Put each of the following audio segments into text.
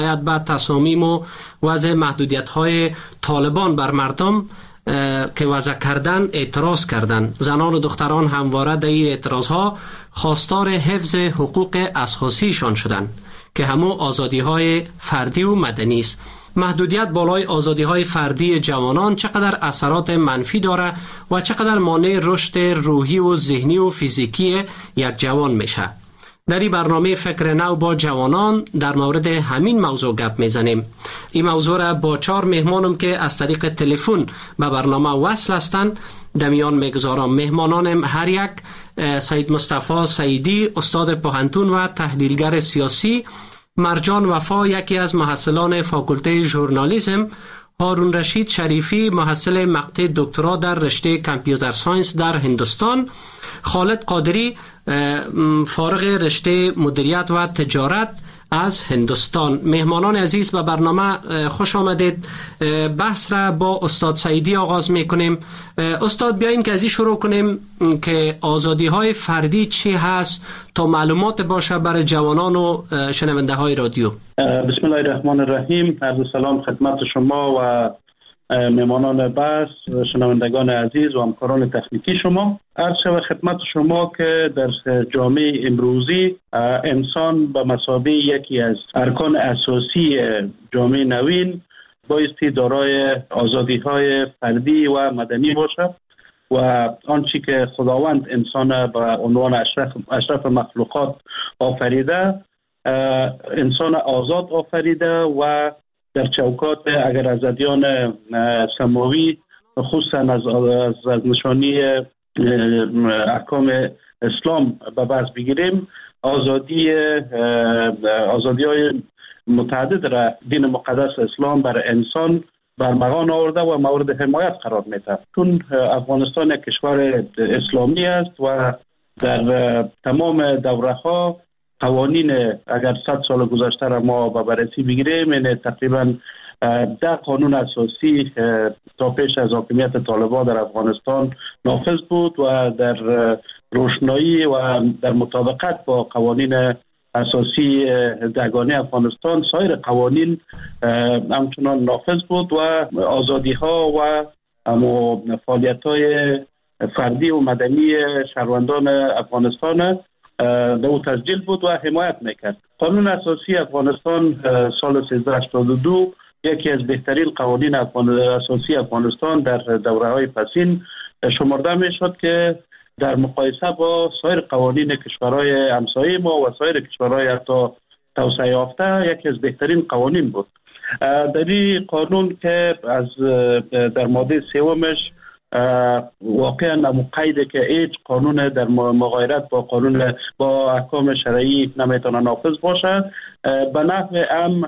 بعد تصامیم و وضع محدودیت‌های طالبان بر مردم که وضع کردن اعتراض کردند. زنان و دختران همواره در این اعتراضها خواستار حفظ حقوق اساسیشان شدند که همو آزادی‌های فردی و مدنی است. محدودیت بالای آزادی‌های فردی جوانان چقدر اثرات منفی داره و چقدر مانع رشد روحی و ذهنی و فیزیکی یک جوان میشه. در این برنامه فکر نو با جوانان در مورد همین موضوع گپ میزنیم. این موضوع را با 4 مهمانم که از طریق تلفن به برنامه وصل هستند در میان میگذارم. مهمانانم هر یک سید مصطفی سعیدی، استاد پوهنتون و تحلیلگر سیاسی، مرجان وفا، یکی از محصلان فاکولته ژورنالیسم، هارون رشید شریفی، محصل مقطع دکترا در رشته کامپیوتر ساینس در هندوستان، خالد قادری، فارغ رشته مدیریت و تجارت از هندوستان. مهمانان عزیز به برنامه خوش آمدید. بحث را با استاد سعیدی آغاز میکنیم. استاد بیاین که از این شروع کنیم که آزادی های فردی چی هست تا معلومات باشه برای جوانان و شنونده های رادیو. بسم الله الرحمن الرحیم. عرض سلام خدمت شما و مهمانان بحث، شنوندگان عزیز و همکاران تکنیکی شما. عرض شود خدمت شما که در جامعه امروزی انسان به مثابه یکی از ارکان اساسی جامعه نوین بایستی دارای آزادی‌های فردی و مدنی باشد و آنچه که خداوند انسان به عنوان اشرف مخلوقات آفریده، انسان آزاد آفریده و در چوکات اگر از ادیان سماوی خصوصا از نشانی احکام اسلام به بحث بگیریم، آزادی‌های متعدد را دین مقدس اسلام بر انسان برمغان آورده و مورد حمایت قرار میده. چون افغانستان یک کشور اسلامی است و در تمام دوره‌ها قوانین اگر 100 سال گذشته را ما به بررسی بگیریم، یعنی تقریبا 10 قانون اساسی تا پیش از حاکمیت طالبان در افغانستان نافذ بود و در روشنایی و در مطابقت با قوانین اساسی جهانی افغانستان سایر قوانین همچنان نافذ بود و آزادی ها و فعالیت های فردی و مدنی شهروندان افغانستان دو تسجیل بود و حمایت میکرد. قانون اساسی افغانستان سال 1382 یکی از بهترین قوانین اساسی افغانستان در دوره‌های پسین شمرده میشد که در مقایسه با سایر قوانین کشورهای همسایه ما و سایر کشورهای حتی توسعه یافته یکی از بهترین قوانین بود. در این قانون که در ماده 3 واقعا قیده که هیچ قانون در مغایرت با قانون با احکام شرعی نمیتونه نافذ باشه، به نحو هم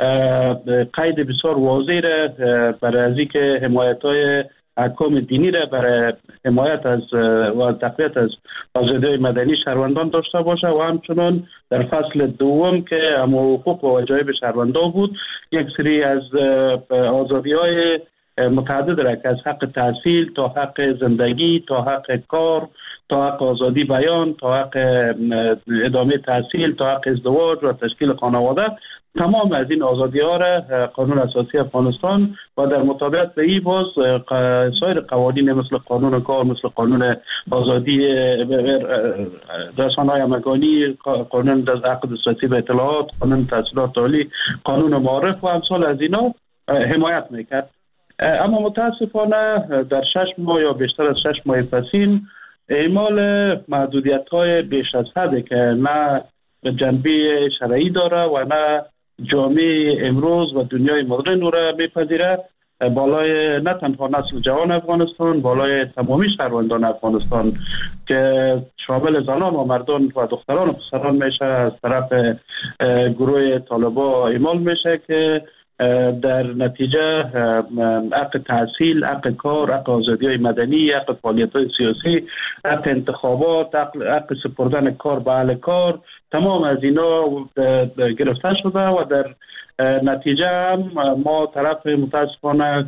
قید بسیار واضح را برای از اینکه حمایت‌های احکام دینی را برای حمایت از و تقویت از آزادی‌های مدنی شهروندان داشته باشه و همچنان در فصل دوم که حقوق و وجایب شهروندان بود یک سری از آزادی‌های متعدد را که از حق تحصیل تا حق زندگی تا حق کار تا حق آزادی بیان تا حق ادامه تحصیل تا حق ازدواج و تشکیل خانواده، تمام از این آزادی ها را قانون اساسی افغانستان و در مطابقت به این باز سایر قوانین مثل قانون کار، مثل قانون آزادی رسانه‌های همگانی، قانون عقد دسترسی به اطلاعات، قانون تحصیلات عالی، قانون معارف و امثال از اینا حمایت میکرد. اما متاسفانه در 6 ماه یا بیشتر از 6 ماه پسین اعمال محدودیت‌های بیش از حد که نه جنبه شرعی داره و نه جامعه امروز و دنیای مدرن را میپذیره، بالای نه تنها نسل جوان افغانستان، بالای تمامی شهروندان افغانستان که شامل زنان و مردان و دختران و پسران میشه از طرف گروه طالبان اعمال میشه که در نتیجه حق تحصیل، حق کار، حق آزادی‌های مدنی، حق فعالیت‌های سیاسی، حق انتخابات، حق سپردن کار به اهل کار، تمام از اینا گرفته شده و در نتیجه هم ما طرف متاسفانه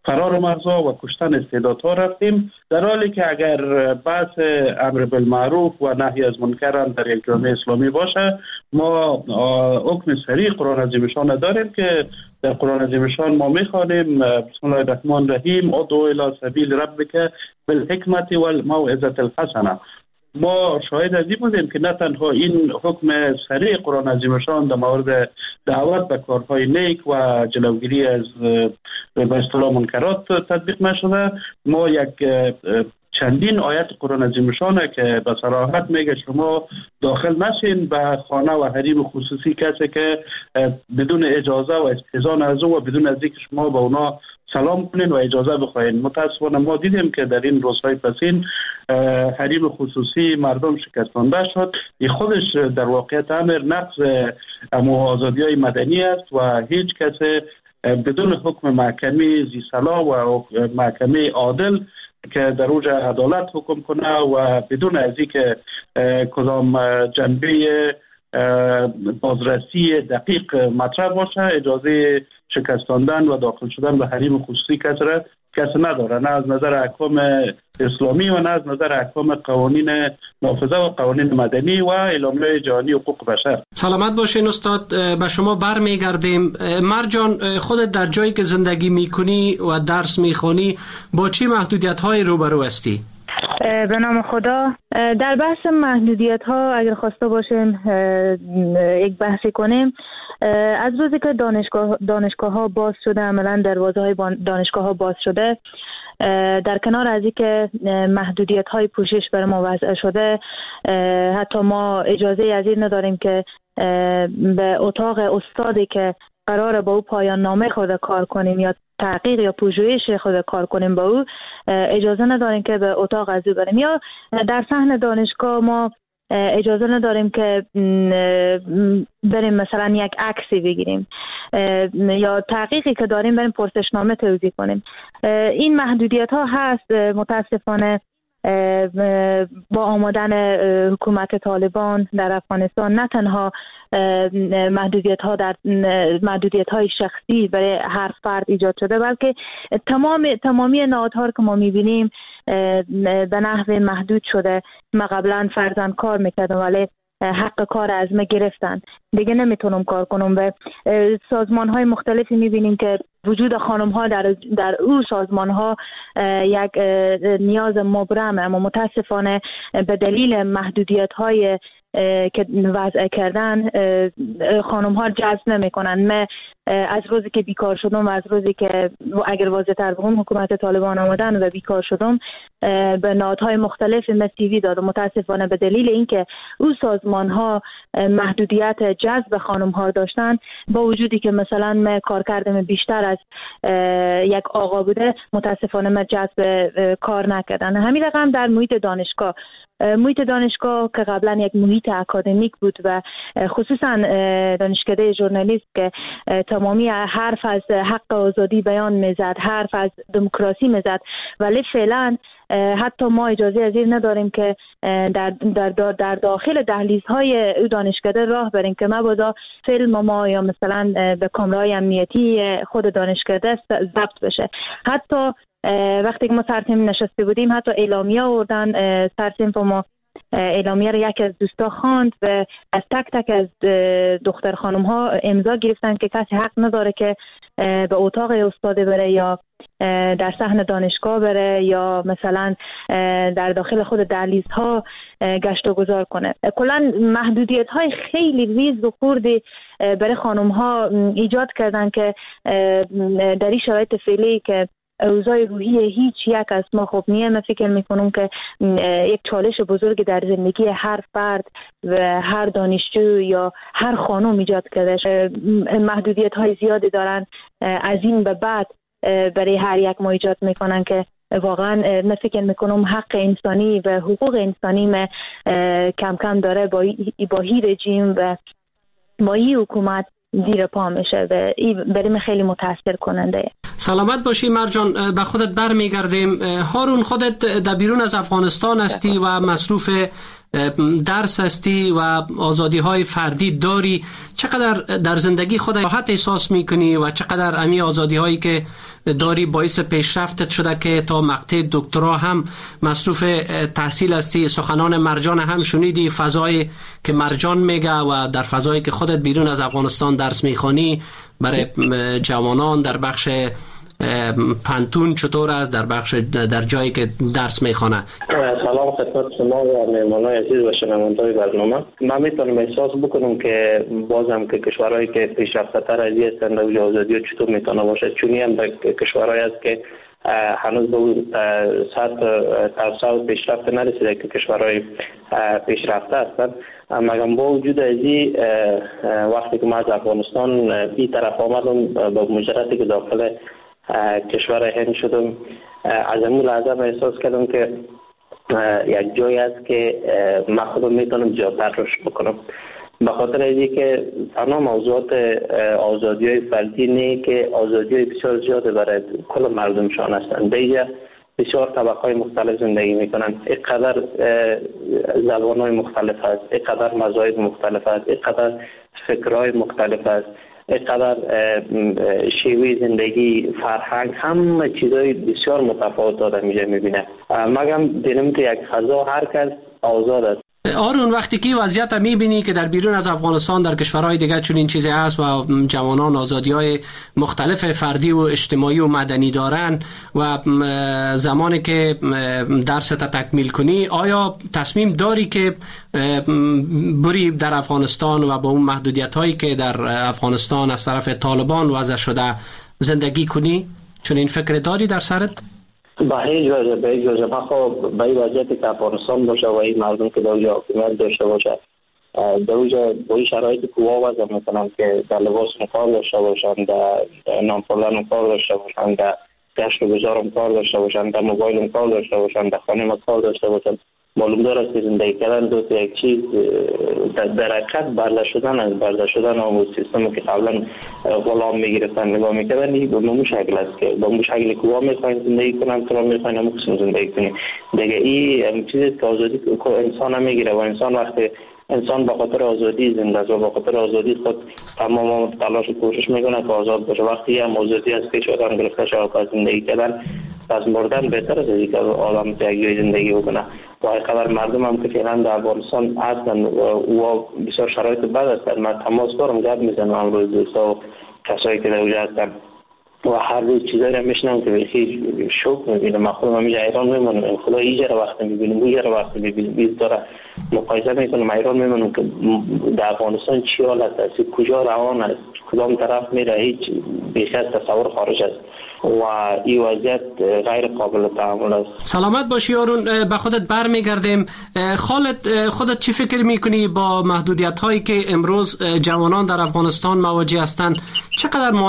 فرار مرزها و کشتن استعدادها رفتیم، در حالی که اگر بحث امر بالمعروف و نهی از منکر در یک جامعه اسلامی باشه، ما حکم صریح قرآن عظیم شان داریم که در قرآن عظیم شان ما میخوانیم بسم الله الرحمن الرحیم ادعو الی سبیل ربک بالحکمت والموعظة الحسنه. ما شاهد از این بودیم که نه تنها این حکم صریح قرآن عظیم شان در مورد دعوت به کارهای نیک و جلوگیری از به اصطلاح منکرات تطبیق نشده، ما یک چندین آیت قرآن عظیم شانه که به صراحت میگه شما داخل نشین به خانه و حریم خصوصی کسی که بدون اجازه و استئذان از او و بدون از اینکه شما به اونا سلام کنین و اجازه بخواین. متاسفانه ما دیدیم که در این روزهای پسین حریم خصوصی مردم شکستانده شد. این خودش در واقعیت امر نقض آزادی‌های مدنی است و هیچ کسی بدون حکم محکمه ذی صلاح و محکمه عادل که در اوج عدالت حکم کنه و بدون از اینکه کدام جنبه بازرسی دقیق مطرح باشه اجازه شکستاندن و داخل شدن به حریم خصوصی کسی نداره، نه از نظر احکام اسلامی و نه از نظر احکام قوانین نافذه و قوانین مدنی و اعلامیه جهانی حقوق بشر. سلامت باشین استاد. به شما برمیگردیم. مرجان، خودت در جایی که زندگی میکنی و درس میخونی با چی محدودیت های روبرو هستی؟ به نام خدا. در بحث محدودیت ها اگر خواسته باشیم یک بحثی کنیم، از روزی که دانشگاه ها باز شده، عملا دروازه های دانشگاه ها باز شده، در کنار از اینکه محدودیت های پوشش بر ما وضع شده، حتی ما اجازه از این نداریم که به اتاق استادی که قراره با او پایان نامه خود کار کنیم یا تحقیق یا پژوهش خود کار کنیم با او اجازه نداریم که به اتاق از او بریم، یا در صحن دانشگاه ما اجازه نداریم که بریم مثلا یک عکسی بگیریم یا تحقیقی که داریم بریم پرسشنامه توزیع کنیم. این محدودیت ها هست. متاسفانه با آمدن حکومت طالبان در افغانستان نه تنها محدودیت های شخصی برای هر فرد ایجاد شده، بلکه تمامی نهادها که ما میبینیم به نحو محدود شده. ما قبلا فرضاً کار میکردم ولی حق کار از ما گرفتن، دیگه نمیتونم کار کنم. به سازمان های مختلفی میبینیم که وجود خانم ها در او سازمان ها یک نیاز مبرمه، اما متاسفانه به دلیل محدودیت های که وضع کردن خانم ها جذب نمی کنن. من از روزی که بیکار شدم و از روزی که اگر واضح تر بگم حکومت طالبان آمدن و بیکار شدم به نهادهای مختلف مسیوی دادم. متاسفانه به دلیل اینکه او سازمان ها محدودیت جذب خانم ها داشتن، با وجودی که مثلا من کار کردم بیشتر از یک آقا بوده، متاسفانه من جذب کار نکردن. همین رقم در محیط دانشگاه که قبلا یک محیط اکادمیک بود و خصوصا دانشکده ژورنالیست که تمامی حرف از حق آزادی بیان میزد، حرف از دموکراسی میزد، ولی فعلا حتی ما اجازه از این نداریم که در داخل دهلیزهای دانشکده راه بریم که مبادا فیلم ما یا مثلا به کامرای امنیتی خود دانشکده ضبط بشه. حتی وقتی که ما سرتیم نشسته بودیم حتی اعلامیه آوردن، سرتیم ما اعلامیه رو یک از دوستا خواند و از تک تک از دختر خانم ها امضا گرفتن که کسی حق نداره که به اتاق استاد بره یا در صحن دانشگاه بره یا مثلا در داخل خود دهلیزها گشت و گذار کنه. کلا محدودیت های خیلی ریز و خوردی برای خانم ها ایجاد کردن که در این شرایط فعلی که اوضاع روحی هیچ یک از ما خوب نیه. من فکر میکنم که یک چالش بزرگ در زندگی هر فرد و هر دانشجو یا هر خانم ایجاد کرده. محدودیت های زیادی دارن از این به بعد برای هر یک ما ایجاد میکنن که واقعا من فکر میکنم حق انسانی و حقوق انسانی کم کم داره با هی رژیم و با این حکومت زیر پا میشه و این برای من خیلی متاثر کننده. سلامت باشی مرجان. به خودت برمیگردیم. هارون، خودت در بیرون از افغانستان هستی و مصروف درس هستی و آزادی های فردی داری، چقدر در زندگی خود راحت احساس میکنی و چقدر امی آزادی هایی که داری باعث پیشرفتت شده که تا مقطع دکترا هم مصروف تحصیل هستی؟ سخنان مرجان هم شنیدی، فضایی که مرجان میگه و در فضایی که خودت بیرون از افغانستان درس میخوانی برای جوانان در بخش پانتون چطور است، در جایی که درس میخوانه؟ سلام خدمت شما و مهمانای عزیز و شنوندگان برنامه. من میتونم احساس بکنم که بازم که کشورهایی که پیشرفته‌تر از این هستند و آزادی چطور میتونه باشه، چون هم در کشورهایی است که هنوز به سطح پیشرفت نرسیده که کشورهای پیشرفته هستند. مگر با وجود از این وقتی که من از افغانستان این طرف آمدم با مجردی که داخل کشور هند شدم، از همون لحظه احساس کردم که یک جایی است که من خودم میتونم زیادتر رشد بکنم، به خاطر اینکه که تمام موضوعات آزادی های فردی نه که آزادی های بسیار زیاده برای کل مردمشان هستند. دیگه بسیار طبقه های مختلف زندگی میکنن، اینقدر زبان های مختلف است، اینقدر مذاهب مختلف است، اینقدر فکرهای مختلف است، اینقدر شیوه زندگی، فرهنگ، همه چیزای بسیار متفاوت آدم اینجا میبینه. مگم دیدم که یک فضا هر کس آزاد است. آرون، وقتی که وضعیت میبینی که در بیرون از افغانستان در کشورهای دیگر چون این چیزی هست و جوانان آزادی‌های مختلف فردی و اجتماعی و مدنی دارن و زمانی که درست تکمیل کنی، آیا تصمیم داری که بری در افغانستان و با اون محدودیت‌هایی که در افغانستان از طرف طالبان وضع شده زندگی کنی؟ چون این فکر داری در سرت؟ به هیچ وجه من خب به این وضعیتی که افغانستان باشه و این مردم که در اونجا حکومت داشته باشه، در اونجا با این شرایطی که وضع میکنم که در لباس کار داشته باشن، در نامپردن کار داشته باشن، در گشت و گذارم کار داشته باشن، در موبایلم کار داشته باشن، در خانه ما کار داشته باشن، معلوم داره که زندگی کردن دو یک چیز در حقیقت برده شدن و سیستمی که قبلا غلام میگرفتن نگاه میکردن، این به مو شکل است که با مو شکلی که وا میخواین زندگی کنن تو میخواین هم قسم زندگی کنی دیگه. این چیزی که آزادی که انسان هم میگیره و انسان وقتی انسان با خاطر آزادی زنده است و با خاطر آزادی خود تمام تلاش و کوشش میکنه که آزاد باشه. وقتی هم آزادی از پیش آدم گرفته شد که زندگی کردن از مردن بهتر از اینکه آدم تیگی زندگی بکنه. و اینقدر مردم هم که فعلا در افغانستان هستن و بسیار شرایط بد هستن، من تماس دارم گپ میزنم امروز دوستا و کسایی که در اونجا هستن و هر روز چیزایی رو میشنم که بخیر شوک میبینم. من خودم همیشه ایران میمونم، خدا اینجا رو وقت میبینم اونجا رو وقت میبینم، بیز داره مقایسه میکنم ایران میمونم که در افغانستان چی حالت است، کجا روان است، کدام طرف میره، هیچ بیش از تصور خارج است و این وضعیت غیر قابل تحمل است. سلامت باشی آرون. به خودت برمیگردیم. خودت چی فکر میکنی با محدودیت هایی که امروز جوانان در افغانستان مواجه هستند؟ چقدر